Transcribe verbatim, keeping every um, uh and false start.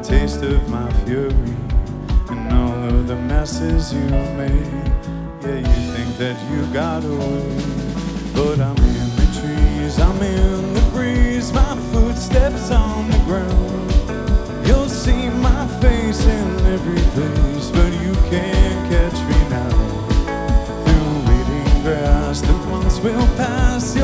taste of my fury and all of the messes you made. Yeah, you think that you got away, but I'm in the trees, I'm in the breeze, my footsteps on the ground. You'll see my face in every place, but you can't catch me now. Through waiting grass that once will pass.